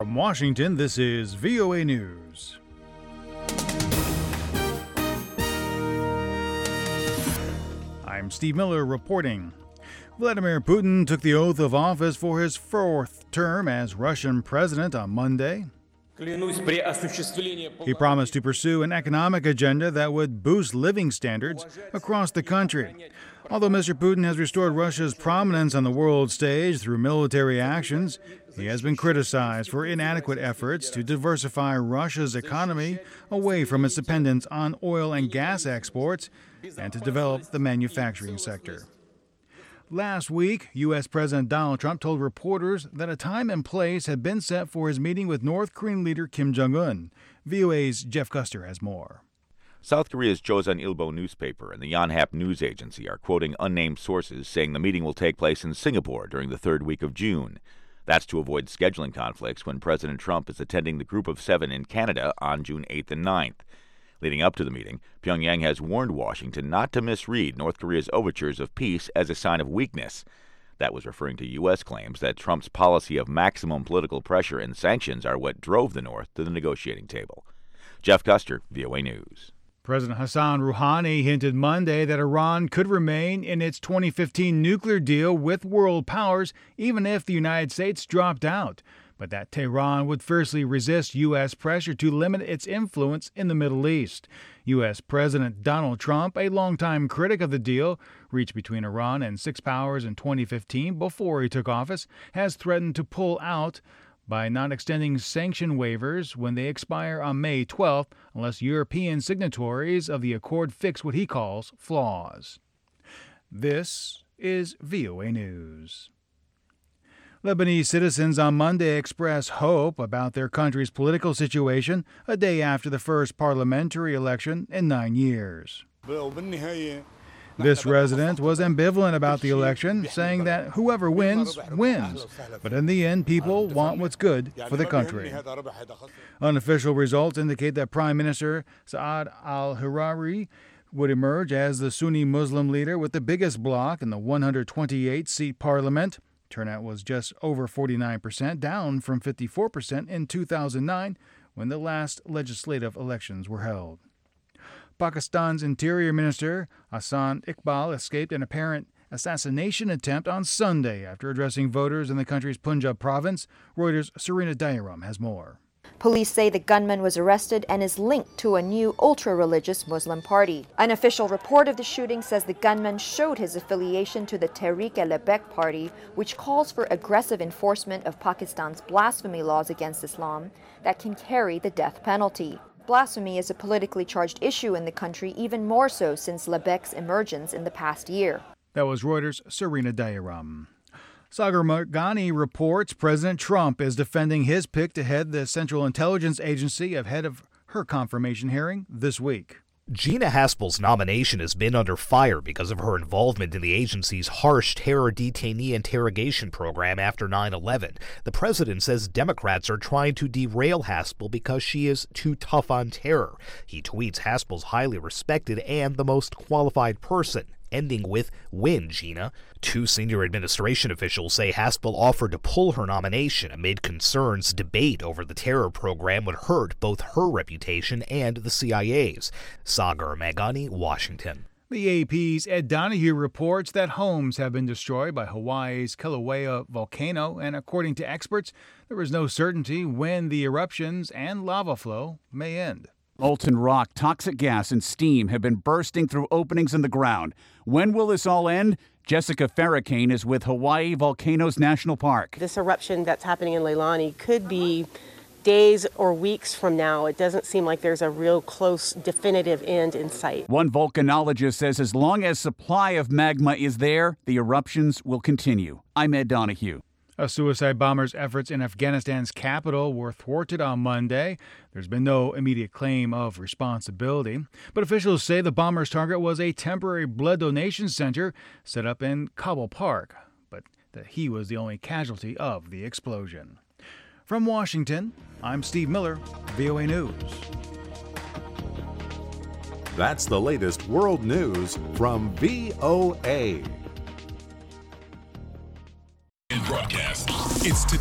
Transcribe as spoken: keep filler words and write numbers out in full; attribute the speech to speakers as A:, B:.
A: From Washington, this is V O A News. I'm Steve Miller reporting. Vladimir Putin took the oath of office for his fourth term as Russian president on Monday. He promised to pursue an economic agenda that would boost living standards across the country. Although Mister Putin has restored Russia's prominence on the world stage through military actions, he has been criticized for inadequate efforts to diversify Russia's economy away from its dependence on oil and gas exports and to develop the manufacturing sector. Last week, U S. President Donald Trump told reporters that a time and place had been set for his meeting with North Korean leader Kim Jong-un. V O A's Jeff Custer has more.
B: South Korea's Joseon Ilbo newspaper and the Yonhap news agency are quoting unnamed sources saying the meeting will take place in Singapore during the third week of June. That's to avoid scheduling conflicts when President Trump is attending the Group of Seven in Canada on June eighth and ninth. Leading up to the meeting, Pyongyang has warned Washington not to misread North Korea's overtures of peace as a sign of weakness. That was referring to U S claims that Trump's policy of maximum political pressure and sanctions are what drove the North to the negotiating table. Jeff Custer, V O A News.
A: President Hassan Rouhani hinted Monday that Iran could remain in its twenty fifteen nuclear deal with world powers even if the United States dropped out, but that Tehran would fiercely resist U S pressure to limit its influence in the Middle East. U S. President Donald Trump, a longtime critic of the deal reached between Iran and six powers in twenty fifteen before he took office, has threatened to pull out by not extending sanction waivers when they expire on May twelfth unless European signatories of the accord fix what he calls flaws. This is V O A News. Lebanese citizens on Monday expressed hope about their country's political situation a day after the first parliamentary election in nine years. This resident was ambivalent about the election, saying that whoever wins, wins. But in the end, people want what's good for the country. Unofficial results indicate that Prime Minister Saad al-Hariri would emerge as the Sunni Muslim leader with the biggest bloc in the one hundred twenty-eight seat parliament. Turnout was just over forty-nine percent, down from fifty-four percent in two thousand nine when the last legislative elections were held. Pakistan's Interior Minister Hassan Iqbal escaped an apparent assassination attempt on Sunday after addressing voters in the country's Punjab province. Reuters' Serena Dairam has more.
C: Police say the gunman was arrested and is linked to a new ultra-religious Muslim party. An official report of the shooting says the gunman showed his affiliation to the Tehreek-e-Labbaik party, which calls for aggressive enforcement of Pakistan's blasphemy laws against Islam that can carry the death penalty. Blasphemy is a politically charged issue in the country, even more so since Labbaik's emergence in the past year.
A: That was Reuters' Serena Dairam. Sagar Meghani reports President Trump is defending his pick to head the Central Intelligence Agency ahead of her confirmation hearing this week.
D: Gina Haspel's nomination has been under fire because of her involvement in the agency's harsh terror detainee interrogation program after nine eleven. The president says Democrats are trying to derail Haspel because she is too tough on terror. He tweets Haspel's highly respected and the most qualified person, ending with, "Win, Gina." Two senior administration officials say Haspel offered to pull her nomination amid concerns debate over the terror program would hurt both her reputation and the C I A's. Sagar Meghani, Washington.
A: The A P's Ed Donahue reports that homes have been destroyed by Hawaii's Kilauea volcano, and according to experts, there is no certainty when the eruptions and lava flow may end.
E: Molten rock, toxic gas, and steam have been bursting through openings in the ground. When will this all end? Jessica Farrakane is with Hawaii Volcanoes National Park.
F: This eruption that's happening in Leilani could be days or weeks from now. It doesn't seem like there's a real close, definitive end in sight.
E: One volcanologist says as long as supply of magma is there, the eruptions will continue. I'm Ed Donahue.
A: A suicide bomber's efforts in Afghanistan's capital were thwarted on Monday. There's been no immediate claim of responsibility, but officials say the bomber's target was a temporary blood donation center set up in Kabul Park, but that he was the only casualty of the explosion. From Washington, I'm Steve Miller, V O A News.
G: That's the latest world news from V O A.
H: Broadcast. It's